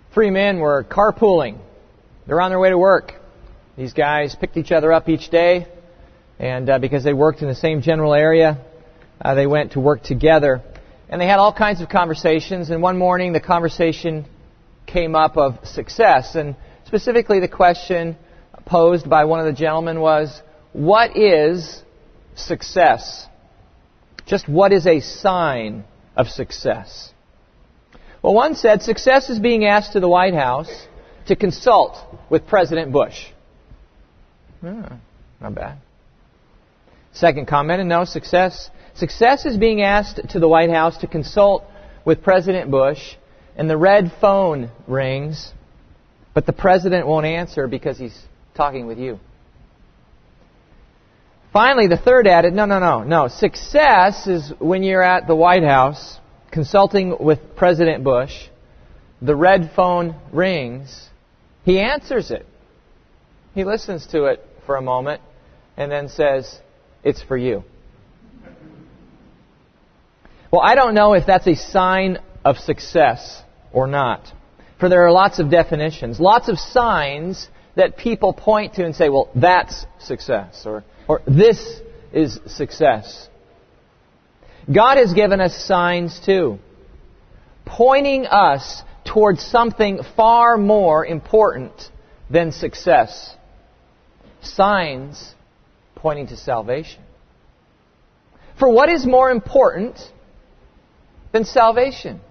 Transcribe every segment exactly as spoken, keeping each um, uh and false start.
Three men were carpooling. They're on their way to work. These guys picked each other up each day, and uh, because they worked in the same general area, uh, they went to work together. And they had all kinds of conversations, and one morning the conversation came up of success. And specifically the question posed by one of the gentlemen was, what is success? Just what is a sign of success? Well, one said, success is being asked to the White House to consult with President Bush. Hmm, not bad. Second comment, and no, success. Success is being asked to the White House to consult with President Bush, and the red phone rings, but the President won't answer because he's talking with you. Finally, the third added, no, no, no, no. Success is when you're at the White House consulting with President Bush, the red phone rings, he answers it. He listens to it for a moment and then says, it's for you. Well, I don't know if that's a sign of success or not. For there are lots of definitions, lots of signs that people point to and say, well, that's success, or, or this is success. God has given us signs too, pointing us towards something far more important than success. Signs pointing to salvation. For what is more important than salvation?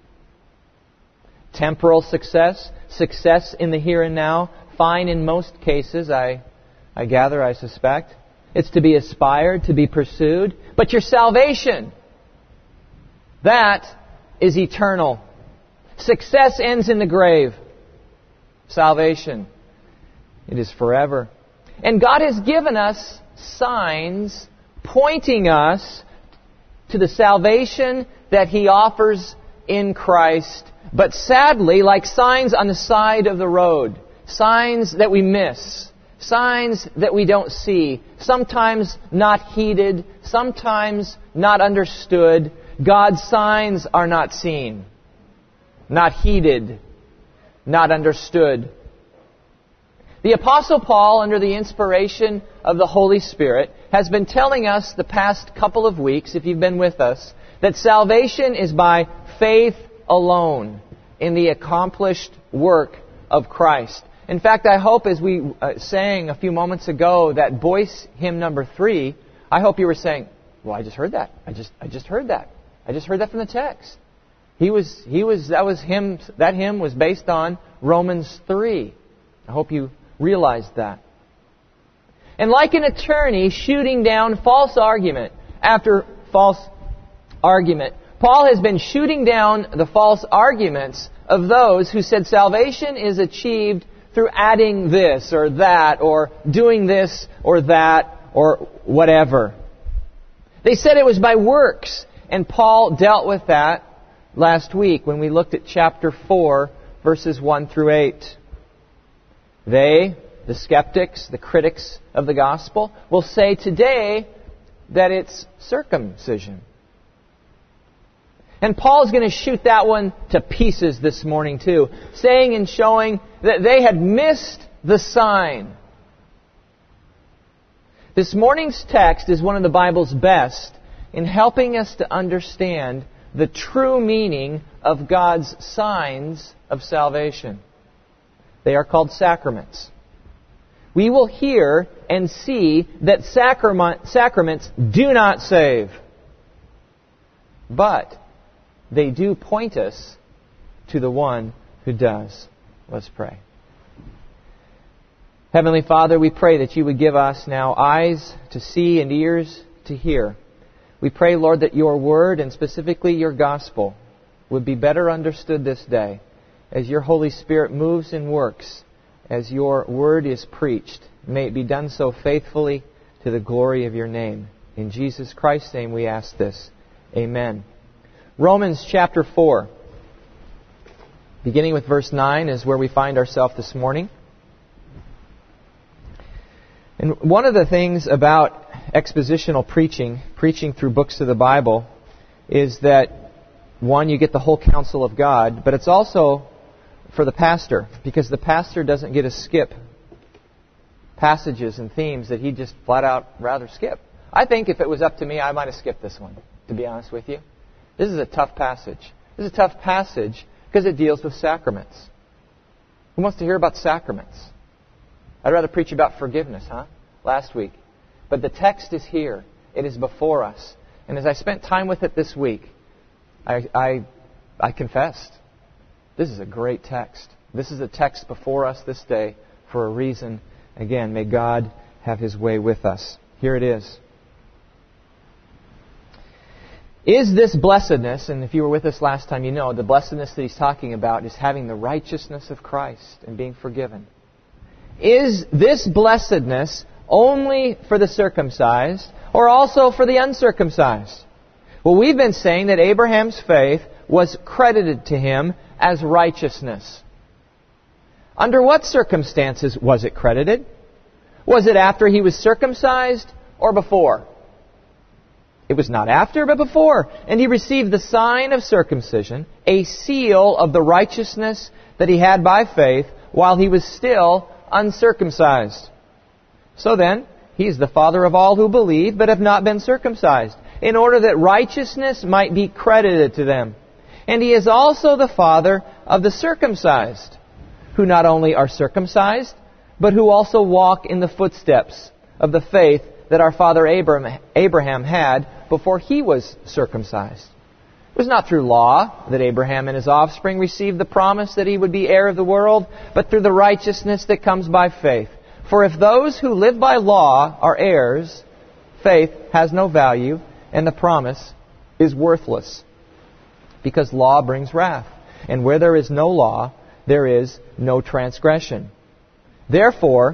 Temporal success, success in the here and now, fine in most cases, I, I gather, I suspect. It's to be aspired, to be pursued. But your salvation, that is eternal. Success ends in the grave. Salvation, it is forever. And God has given us signs pointing us to the salvation that He offers in Christ. But sadly, like signs on the side of the road, signs that we miss, signs that we don't see, sometimes not heeded, sometimes not understood. God's signs are not seen, not heeded, not understood. The Apostle Paul, under the inspiration of the Holy Spirit, has been telling us the past couple of weeks, if you've been with us, that salvation is by faith alone in the accomplished work of Christ. In fact, I hope, as we uh, sang a few moments ago, that Boyce hymn number three, I hope you were saying, well, I just heard that. I just I just heard that. I just heard that from the text. He was he was that was him that hymn was based on Romans three. I hope you realized that. And like an attorney shooting down false argument after false argument, Paul has been shooting down the false arguments of those who said salvation is achieved through adding this or that or doing this or that or whatever. They said it was by works, and Paul dealt with that last week when we looked at chapter four, verses one through eight. They, the skeptics, the critics of the gospel, will say today that it's circumcision. And Paul's going to shoot that one to pieces this morning too, saying and showing that they had missed the sign. This morning's text is one of the Bible's best in helping us to understand the true meaning of God's signs of salvation. They are called sacraments. We will hear and see that sacrament, sacraments do not save, but they do point us to the one who does. Let's pray. Heavenly Father, we pray that you would give us now eyes to see and ears to hear. We pray, Lord, that your word, and specifically your gospel, would be better understood this day as your Holy Spirit moves and works, as your word is preached. May it be done so faithfully to the glory of your name. In Jesus Christ's name we ask this. Amen. Romans chapter four, beginning with verse nine, is where we find ourselves this morning. And one of the things about expositional preaching, preaching through books of the Bible, is that, one, you get the whole counsel of God, but it's also for the pastor, because the pastor doesn't get to skip passages and themes that he just flat out rather skip. I think if it was up to me, I might have skipped this one, to be honest with you. This is a tough passage. This is a tough passage because it deals with sacraments. Who wants to hear about sacraments? I'd rather preach about forgiveness, huh? Last week. But the text is here. It is before us. And as I spent time with it this week, I, I, I confessed, this is a great text. This is a text before us this day for a reason. Again, may God have His way with us. Here it is. Is this blessedness, and if you were with us last time, you know the blessedness that he's talking about is having the righteousness of Christ and being forgiven. Is this blessedness only for the circumcised or also for the uncircumcised? Well, we've been saying that Abraham's faith was credited to him as righteousness. Under what circumstances was it credited? Was it after he was circumcised or before? It was not after, but before. And he received the sign of circumcision, a seal of the righteousness that he had by faith, while he was still uncircumcised. So then, he is the father of all who believe, but have not been circumcised, in order that righteousness might be credited to them. And he is also the father of the circumcised, who not only are circumcised, but who also walk in the footsteps of the faith that our father Abraham had before he was circumcised. It was not through law that Abraham and his offspring received the promise that he would be heir of the world, but through the righteousness that comes by faith. For if those who live by law are heirs, faith has no value, and the promise is worthless. Because law brings wrath, and where there is no law, there is no transgression. Therefore,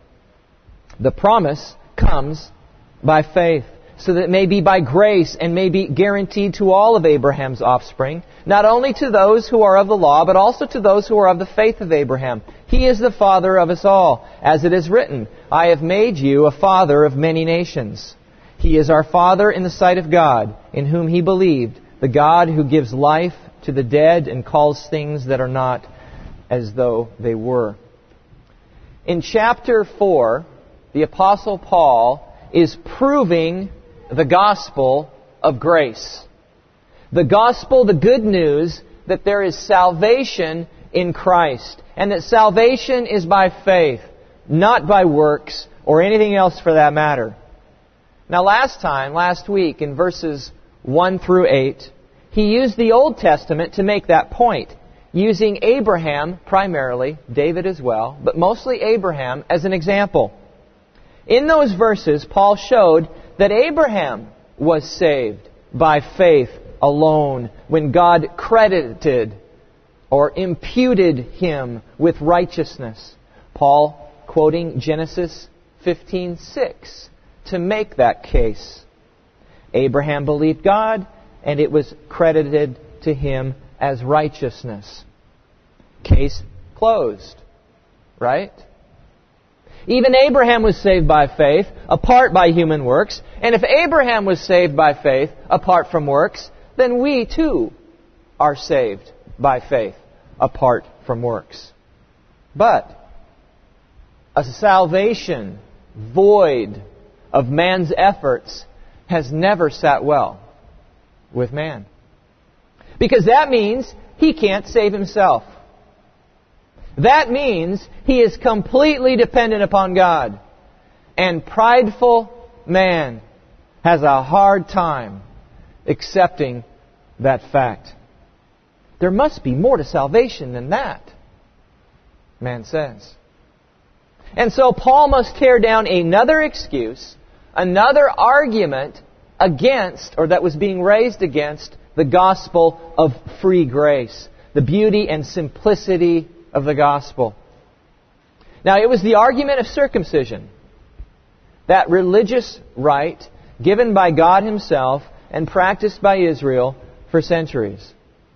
the promise comes by faith, so that it may be by grace and may be guaranteed to all of Abraham's offspring, not only to those who are of the law, but also to those who are of the faith of Abraham. He is the father of us all, as it is written, I have made you a father of many nations. He is our Father in the sight of God, in whom He believed, the God who gives life to the dead and calls things that are not as though they were. In chapter four, the Apostle Paul is proving the gospel of grace. The gospel, the good news that there is salvation in Christ, and that salvation is by faith, not by works or anything else for that matter. Now last time, last week, in verses one through eight, he used the Old Testament to make that point, using Abraham primarily, David as well, but mostly Abraham as an example. In those verses, Paul showed that Abraham was saved by faith alone when God credited or imputed him with righteousness. Paul quoting Genesis fifteen six to make that case. Abraham believed God, and it was credited to him as righteousness. Case closed. Right? Even Abraham was saved by faith, apart by human works. And if Abraham was saved by faith, apart from works, then we too are saved by faith, apart from works. But a salvation void of man's efforts has never sat well with man. Because that means he can't save himself. That means he is completely dependent upon God. And prideful man has a hard time accepting that fact. There must be more to salvation than that, man says. And so Paul must tear down another excuse, another argument against, or that was being raised against, the gospel of free grace, the beauty and simplicity of the gospel. Now, it was the argument of circumcision, that religious rite given by God Himself and practiced by Israel for centuries.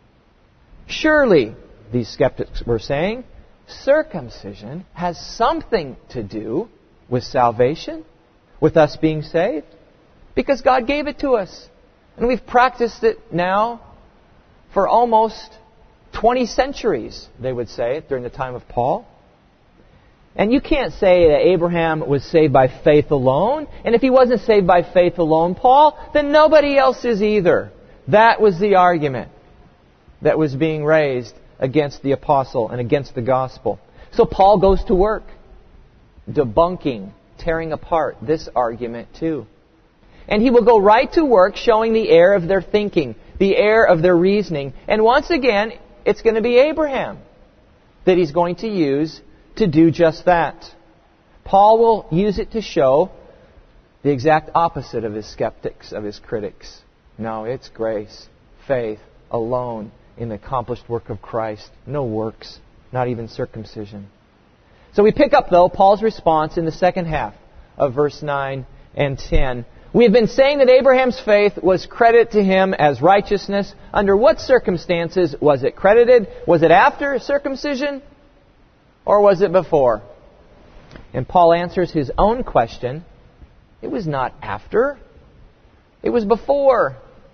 Surely, these skeptics were saying, circumcision has something to do with salvation, with us being saved, because God gave it to us. And we've practiced it now for almost twenty centuries, they would say, during the time of Paul. And you can't say that Abraham was saved by faith alone. And if he wasn't saved by faith alone, Paul, then nobody else is either. That was the argument that was being raised against the apostle and against the gospel. So Paul goes to work, debunking, tearing apart this argument too. And he will go right to work showing the error of their thinking, the error of their reasoning. And once again, it's going to be Abraham that he's going to use to do just that. Paul will use it to show the exact opposite of his skeptics, of his critics. No, it's grace, faith, alone in the accomplished work of Christ. No works, not even circumcision. So we pick up, though, Paul's response in the second half of verse nine and ten. We have been saying that Abraham's faith was credited to him as righteousness. Under what circumstances was it credited? Was it after circumcision? Or was it before? And Paul answers his own question. It was not after. It was before.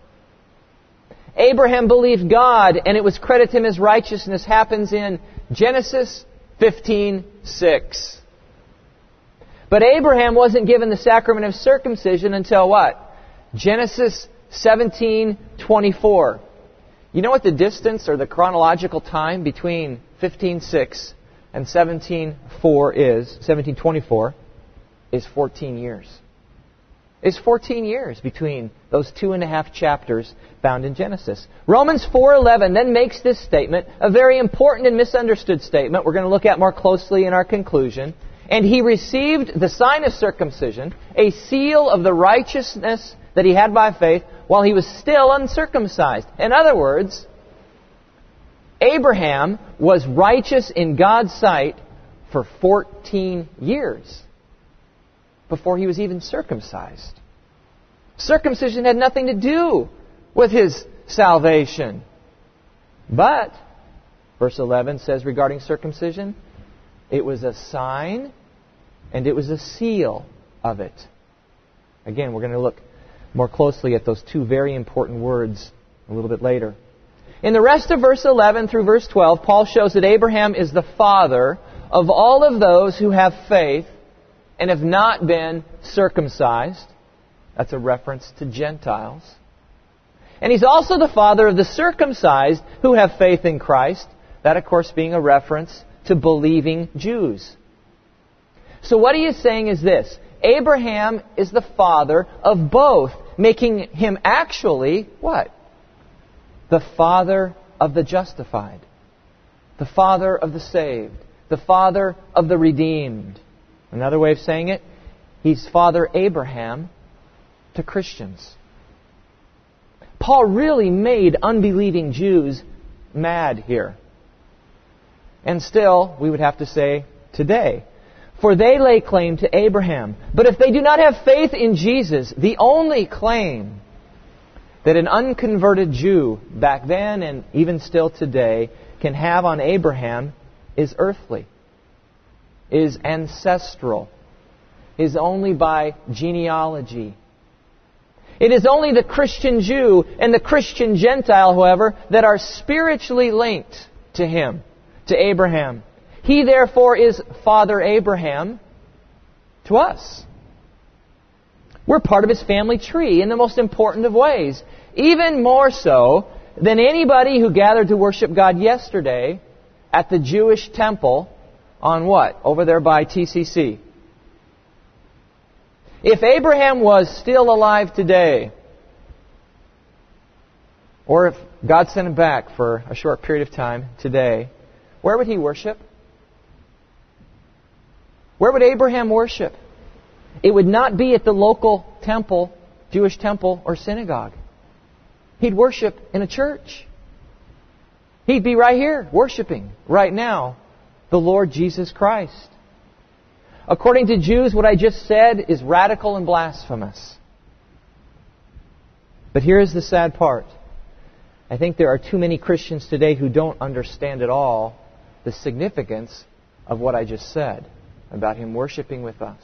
Abraham believed God, and it was credited to him as righteousness. Happens in Genesis fifteen six. But Abraham wasn't given the sacrament of circumcision until what? Genesis seventeen twenty-four. You know what the distance or the chronological time between fifteen six and seventeen four is? seventeen twenty-four is fourteen years. It's fourteen years between those two and a half chapters found in Genesis. Romans four eleven then makes this statement, a very important and misunderstood statement we're going to look at more closely in our conclusion. And he received the sign of circumcision, a seal of the righteousness that he had by faith, while he was still uncircumcised. In other words, Abraham was righteous in God's sight for fourteen years before he was even circumcised. Circumcision had nothing to do with his salvation. But, verse eleven says regarding circumcision, it was a sign and it was a seal of it. Again, we're going to look more closely at those two very important words a little bit later. In the rest of verse eleven through verse twelve, Paul shows that Abraham is the father of all of those who have faith and have not been circumcised. That's a reference to Gentiles. And he's also the father of the circumcised who have faith in Christ. That, of course, being a reference to believing Jews. So what he is saying is this: Abraham is the father of both, making him actually, what? The father of the justified. The father of the saved. The father of the redeemed. Another way of saying it, he's Father Abraham to Christians. Paul really made unbelieving Jews mad here. And still, we would have to say today. For they lay claim to Abraham. But if they do not have faith in Jesus, the only claim that an unconverted Jew back then and even still today can have on Abraham is earthly, is ancestral, is only by genealogy. It is only the Christian Jew and the Christian Gentile, however, that are spiritually linked to him, to Abraham. He, therefore, is Father Abraham to us. We're part of his family tree in the most important of ways. Even more so than anybody who gathered to worship God yesterday at the Jewish temple on what? Over there by T C C. If Abraham was still alive today, or if God sent him back for a short period of time today, where would he worship? Where would Abraham worship? It would not be at the local temple, Jewish temple or synagogue. He'd worship in a church. He'd be right here worshiping right now the Lord Jesus Christ. According to Jews, what I just said is radical and blasphemous. But here is the sad part. I think there are too many Christians today who don't understand at all the significance of what I just said about him worshiping with us,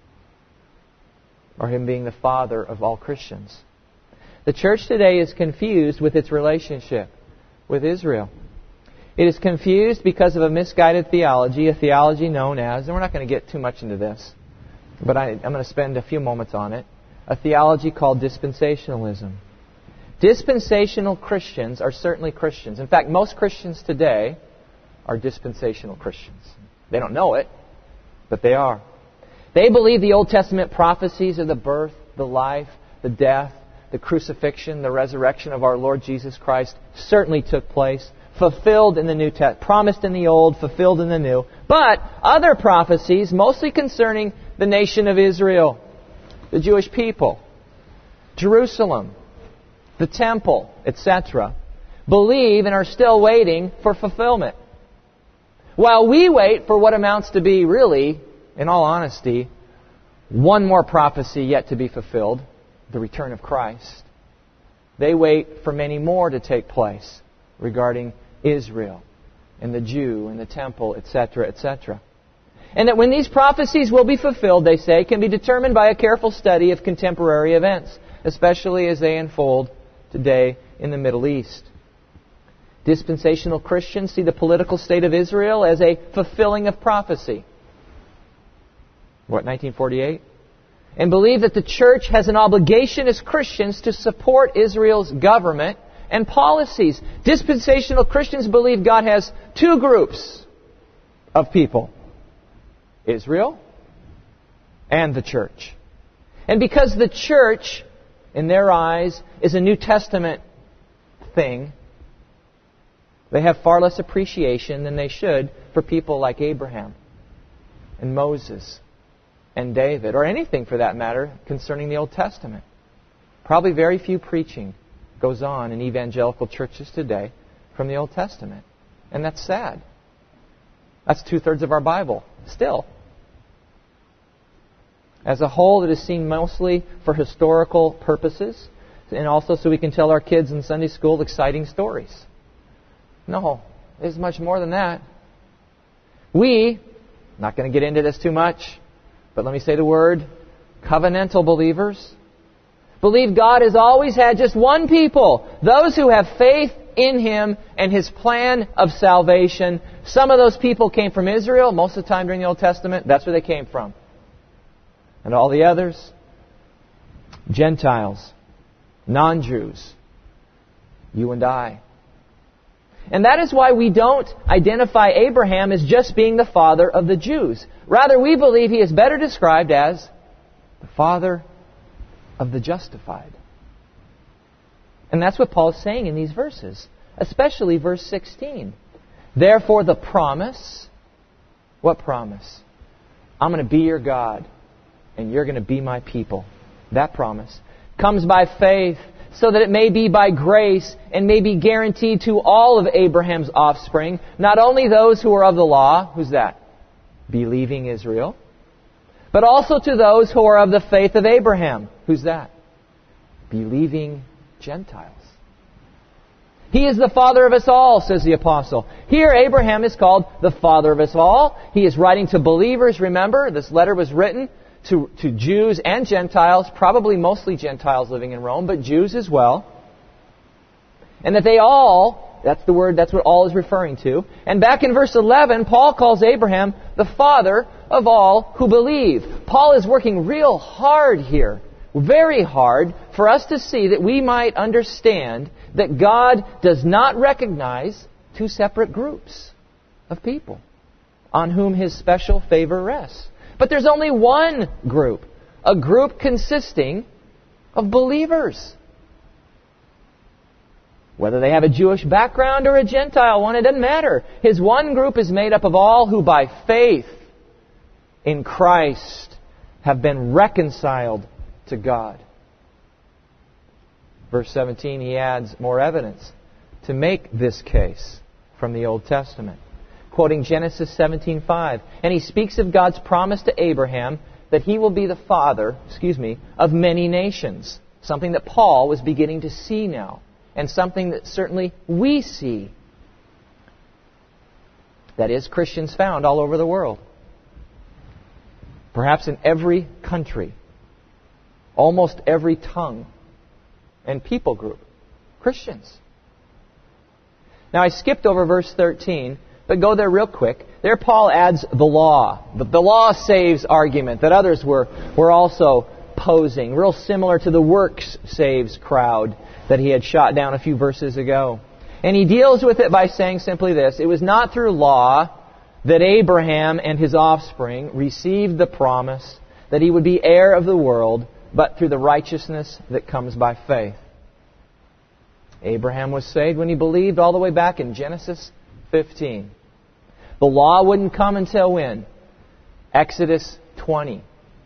or him being the father of all Christians. The church today is confused with its relationship with Israel. It is confused because of a misguided theology, a theology known as, and we're not going to get too much into this, but I, I'm going to spend a few moments on it, a theology called dispensationalism. Dispensational Christians are certainly Christians. In fact, most Christians today are dispensational Christians. They don't know it, but they are. They believe the Old Testament prophecies of the birth, the life, the death, the crucifixion, the resurrection of our Lord Jesus Christ certainly took place, fulfilled in the New Testament, promised in the Old, fulfilled in the New. But other prophecies, mostly concerning the nation of Israel, the Jewish people, Jerusalem, the temple, et cetera, believe and are still waiting for fulfillment. While we wait for what amounts to be really, in all honesty, one more prophecy yet to be fulfilled, the return of Christ. They wait for many more to take place regarding Israel and the Jew and the temple, et cetera, et cetera. And that when these prophecies will be fulfilled, they say, can be determined by a careful study of contemporary events, especially as they unfold today in the Middle East. Dispensational Christians see the political state of Israel as a fulfilling of prophecy. What, nineteen forty-eight? And believe that the church has an obligation as Christians to support Israel's government and policies. Dispensational Christians believe God has two groups of people: Israel and the church. And because the church, in their eyes, is a New Testament thing, they have far less appreciation than they should for people like Abraham and Moses and David, or anything for that matter concerning the Old Testament. Probably very few preaching goes on in evangelical churches today from the Old Testament. And that's sad. That's two-thirds of our Bible, still. As a whole, it is seen mostly for historical purposes, and also so we can tell our kids in Sunday school exciting stories. No, it's much more than that. We, not going to get into this too much, but let me say the word, covenantal believers, believe God has always had just one people, those who have faith in Him and His plan of salvation. Some of those people came from Israel. Most of the time during the Old Testament, that's where they came from. And all the others, Gentiles, non-Jews, you and I. And that is why we don't identify Abraham as just being the father of the Jews. Rather, we believe he is better described as the father of the justified. And that's what Paul is saying in these verses, especially verse sixteen. Therefore the promise, what promise? I'm going to be your God, and you're going to be my people. That promise comes by faith, so that it may be by grace and may be guaranteed to all of Abraham's offspring, not only those who are of the law, who's that? Believing Israel, but also to those who are of the faith of Abraham. Who's that? Believing Gentiles. He is the father of us all, says the apostle. Here Abraham is called the father of us all. He is writing to believers. Remember, this letter was written To, to Jews and Gentiles, probably mostly Gentiles living in Rome, but Jews as well. And that they all, that's the word, that's what all is referring to. And back in verse eleven, Paul calls Abraham the father of all who believe. Paul is working real hard here, very hard, for us to see that we might understand that God does not recognize two separate groups of people on whom His special favor rests. But there's only one group, a group consisting of believers. Whether they have a Jewish background or a Gentile one, it doesn't matter. His one group is made up of all who by faith in Christ have been reconciled to God. Verse seventeen, he adds more evidence to make this case from the Old Testament. Quoting Genesis seventeen five. And he speaks of God's promise to Abraham that he will be the father, excuse me, of many nations. Something that Paul was beginning to see now. And something that certainly we see. That is, Christians found all over the world. Perhaps in every country. Almost every tongue and people group. Christians. Now I skipped over verse thirteen, but go there real quick. There Paul adds the law. The, the law saves argument that others were, were also posing. Real similar to the works saves crowd that he had shot down a few verses ago. And he deals with it by saying simply this: it was not through law that Abraham and his offspring received the promise that he would be heir of the world, but through the righteousness that comes by faith. Abraham was saved when he believed all the way back in Genesis fifteen. The law wouldn't come until when? Exodus twenty.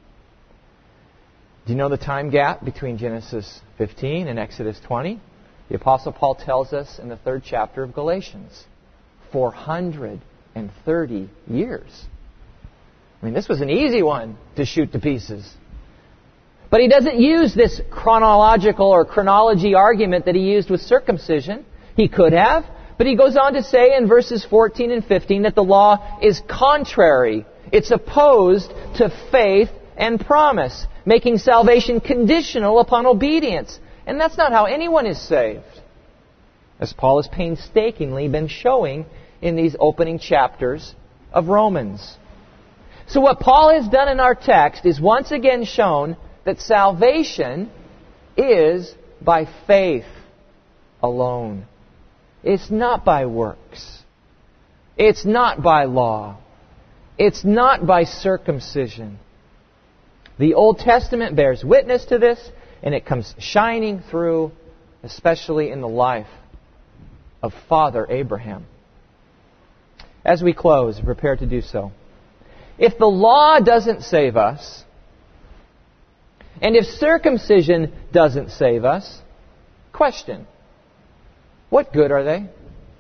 Do you know the time gap between Genesis fifteen and Exodus twenty? The Apostle Paul tells us in the third chapter of Galatians. four hundred thirty years. I mean, this was an easy one to shoot to pieces. But he doesn't use this chronological or chronology argument that he used with circumcision. He could have. But he goes on to say in verses fourteen and fifteen that the law is contrary. It's opposed to faith and promise, making salvation conditional upon obedience. And that's not how anyone is saved, as Paul has painstakingly been showing in these opening chapters of Romans. So what Paul has done in our text is once again shown that salvation is by faith alone. It's not by works. It's not by law. It's not by circumcision. The Old Testament bears witness to this, and it comes shining through, especially in the life of Father Abraham. As we close, prepare to do so. If the law doesn't save us, and if circumcision doesn't save us, question, what good are they?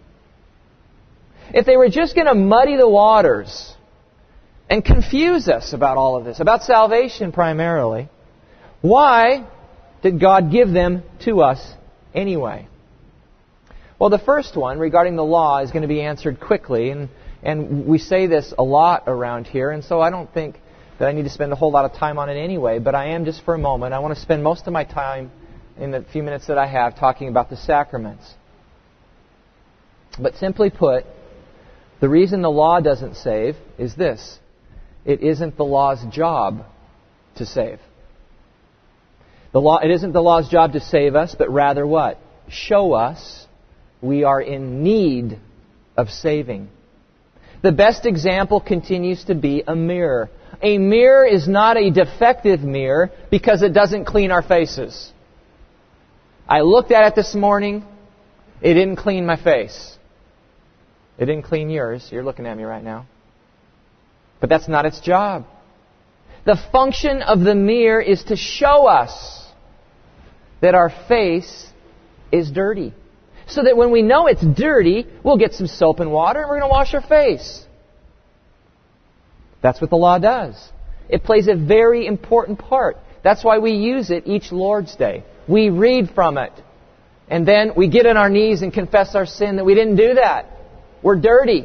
If they were just going to muddy the waters and confuse us about all of this, about salvation primarily, why did God give them to us anyway? Well, the first one regarding the law is going to be answered quickly, and, and we say this a lot around here, and so I don't think that I need to spend a whole lot of time on it anyway, but I am just for a moment. I want to spend most of my time in the few minutes that I have talking about the sacraments. But simply put, the reason the law doesn't save is this: it isn't the law's job to save. The law, it isn't the law's job to save us, but rather what? Show us we are in need of saving. The best example continues to be a mirror. A mirror is not a defective mirror because it doesn't clean our faces. I looked at it this morning. It didn't clean my face. It didn't clean yours. You're looking at me right now. But that's not its job. The function of the mirror is to show us that our face is dirty. So that when we know it's dirty, we'll get some soap and water and we're going to wash our face. That's what the law does. It plays a very important part. That's why we use it each Lord's Day. We read from it. And then we get on our knees and confess our sin that we didn't do that. We're dirty.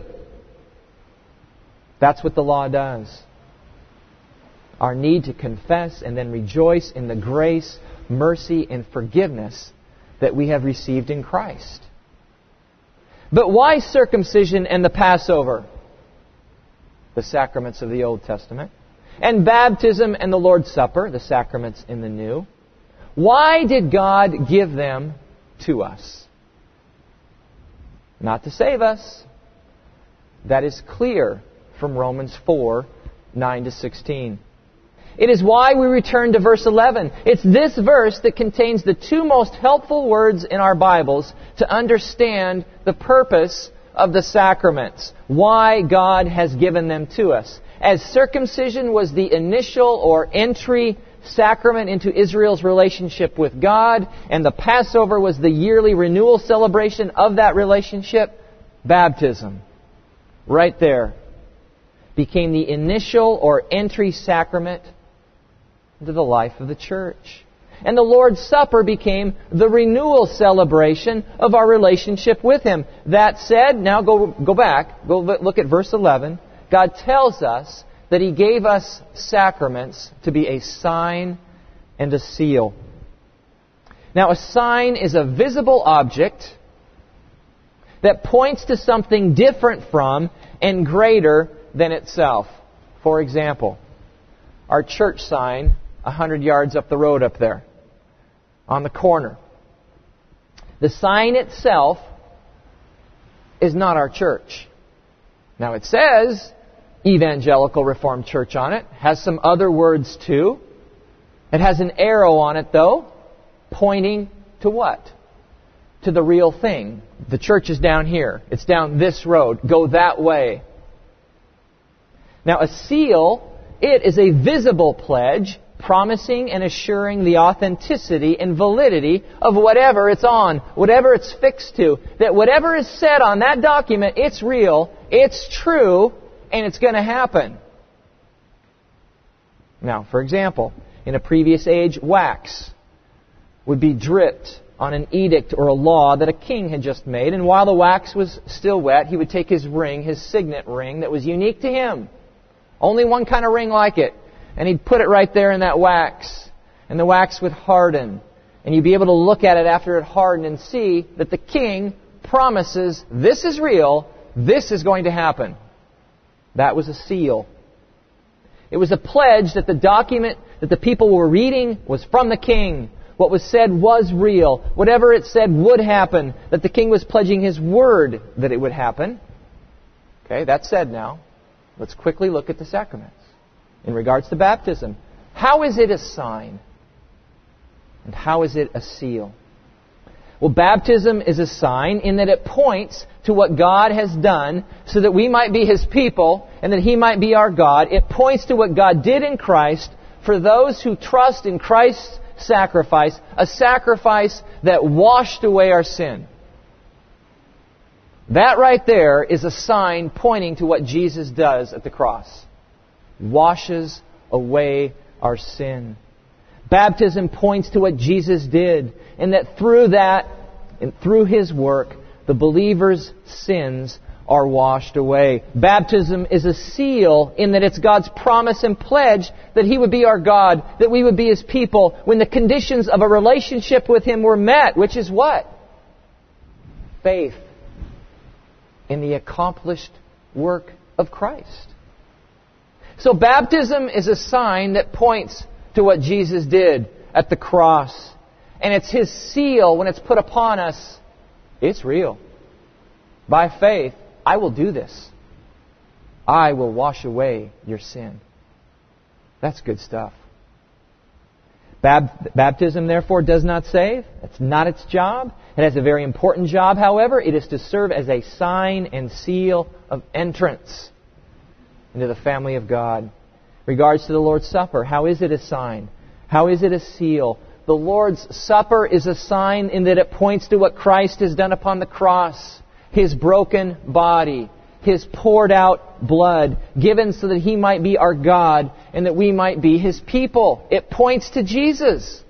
That's what the law does. Our need to confess and then rejoice in the grace, mercy, and forgiveness that we have received in Christ. But why circumcision and the Passover? The sacraments of the Old Testament. And baptism and the Lord's Supper, the sacraments in the New. Why did God give them to us? Not to save us. That is clear from Romans four, nine to sixteen. It is why we return to verse eleven. It's this verse that contains the two most helpful words in our Bibles to understand the purpose of the sacraments. Why God has given them to us. As circumcision was the initial or entry sacrament into Israel's relationship with God, and the Passover was the yearly renewal celebration of that relationship, baptism, right there, became the initial or entry sacrament into the life of the church. And the Lord's Supper became the renewal celebration of our relationship with Him. That said, now go, go back, go look at verse eleven. God tells us that He gave us sacraments to be a sign and a seal. Now, a sign is a visible object that points to something different from and greater than itself. For example, our church sign a hundred yards up the road up there, on the corner. The sign itself is not our church. Now it says Evangelical Reformed Church on it. Has some other words too. It has an arrow on it though, pointing to what? To the real thing. The church is down here. It's down this road. Go that way. Now a seal, it is a visible pledge promising and assuring the authenticity and validity of whatever it's on, whatever it's fixed to. That whatever is said on that document, it's real, it's true, and it's going to happen. Now, for example, in a previous age, wax would be dripped on an edict or a law that a king had just made, and while the wax was still wet, he would take his ring, his signet ring, that was unique to him. Only one kind of ring like it. And he'd put it right there in that wax. And the wax would harden. And you'd be able to look at it after it hardened and see that the king promises, this is real, this is going to happen. That was a seal. It was a pledge that the document that the people were reading was from the king. What was said was real. Whatever it said would happen. That the king was pledging his word that it would happen. Okay, that's said now. Let's quickly look at the sacraments. In regards to baptism, how is it a sign? And how is it a seal? Well, baptism is a sign in that it points to what God has done so that we might be His people and that He might be our God. It points to what God did in Christ for those who trust in Christ's sacrifice, a sacrifice that washed away our sin. That right there is a sign pointing to what Jesus does at the cross. Washes away our sin. Baptism points to what Jesus did, and that through that, and through His work, the believer's sins are washed away. Baptism is a seal in that it's God's promise and pledge that He would be our God, that we would be His people when the conditions of a relationship with Him were met, which is what? Faith in the accomplished work of Christ. So baptism is a sign that points to what Jesus did at the cross. And it's His seal when it's put upon us. It's real. By faith, I will do this. I will wash away your sin. That's good stuff. Bab- baptism, therefore, does not save. It's not its job. It has a very important job, however. It is to serve as a sign and seal of entrance into the family of God. Regards to the Lord's Supper, how is it a sign? How is it a seal? The Lord's Supper is a sign in that it points to what Christ has done upon the cross. His broken body, His poured out blood, given so that He might be our God and that we might be His people. It points to Jesus.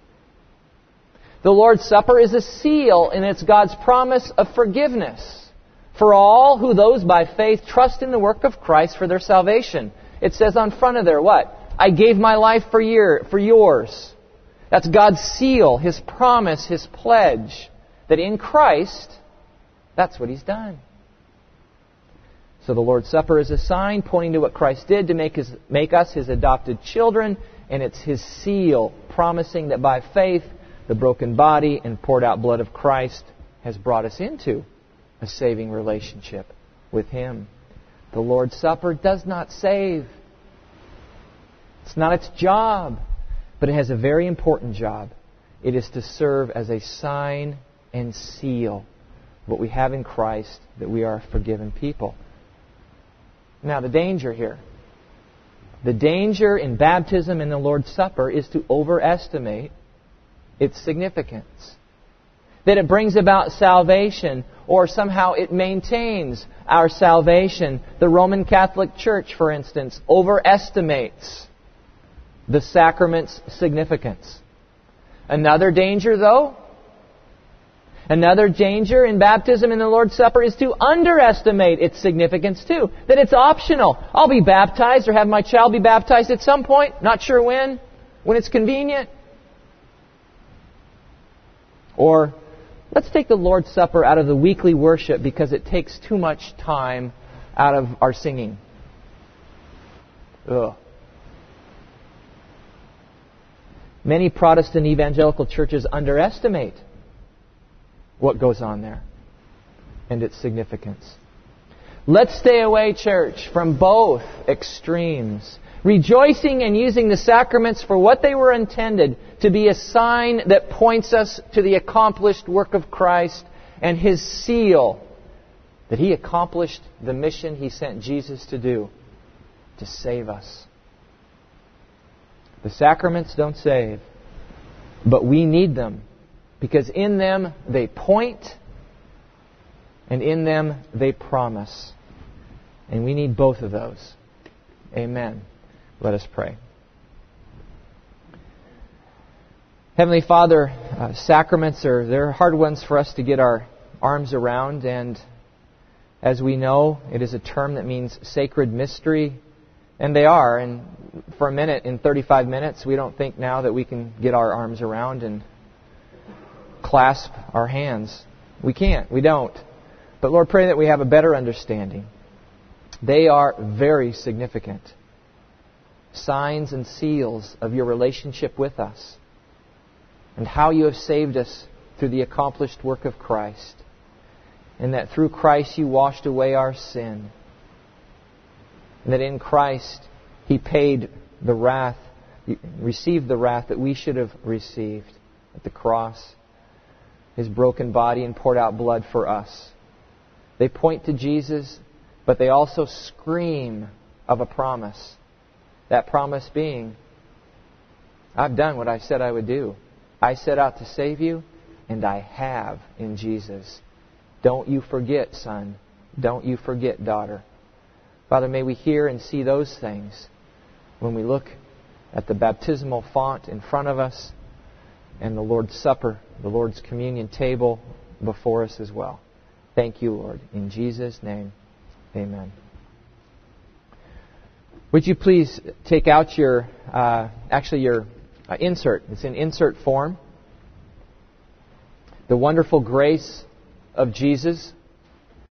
The Lord's Supper is a seal, and it's God's promise of forgiveness for all who those by faith trust in the work of Christ for their salvation. It says on front of there, what? I gave my life for your, for yours. That's God's seal, His promise, His pledge, that in Christ, that's what He's done. So the Lord's Supper is a sign pointing to what Christ did to make, his, make us His adopted children, and it's His seal promising that by faith, the broken body and poured out blood of Christ has brought us into a saving relationship with Him. The Lord's Supper does not save. It's not its job, but it has a very important job. It is to serve as a sign and seal of what we have in Christ, that we are a forgiven people. Now, the danger here. The danger in baptism and the Lord's Supper is to overestimate its significance. That it brings about salvation, or somehow it maintains our salvation. The Roman Catholic Church, for instance, overestimates the sacrament's significance. Another danger, though, another danger in baptism and the Lord's Supper is to underestimate its significance too. That it's optional. I'll be baptized or have my child be baptized at some point, not sure when, when it's convenient. Or Let's take the Lord's Supper out of the weekly worship because it takes too much time out of our singing. Ugh. Many Protestant evangelical churches underestimate what goes on there and its significance. Let's stay away, church, from both extremes. Rejoicing and using the sacraments for what they were intended, to be a sign that points us to the accomplished work of Christ and His seal that He accomplished the mission He sent Jesus to do, to save us. The sacraments don't save, but we need them because in them they point and in them they promise. And we need both of those. Amen. Let us pray. Heavenly Father, uh, sacraments are they're hard ones for us to get our arms around, and as we know, it is a term that means sacred mystery, and they are. And for a minute, in thirty-five minutes, we don't think now that we can get our arms around and clasp our hands. We can't. We don't. But Lord, pray that we have a better understanding. They are very significant. Signs and seals of your relationship with us and how you have saved us through the accomplished work of Christ, and that through Christ you washed away our sin, and that in Christ He paid the wrath, received the wrath that we should have received at the cross, His broken body and poured out blood for us. They point to Jesus, but they also scream of a promise. That promise being, I've done what I said I would do. I set out to save you, and I have in Jesus. Don't you forget, son. Don't you forget, daughter. Father, may we hear and see those things when we look at the baptismal font in front of us and the Lord's Supper, the Lord's communion table before us as well. Thank you, Lord. In Jesus' name, amen. Would you please take out your, uh, actually your uh, insert. It's in insert form. The wonderful grace of Jesus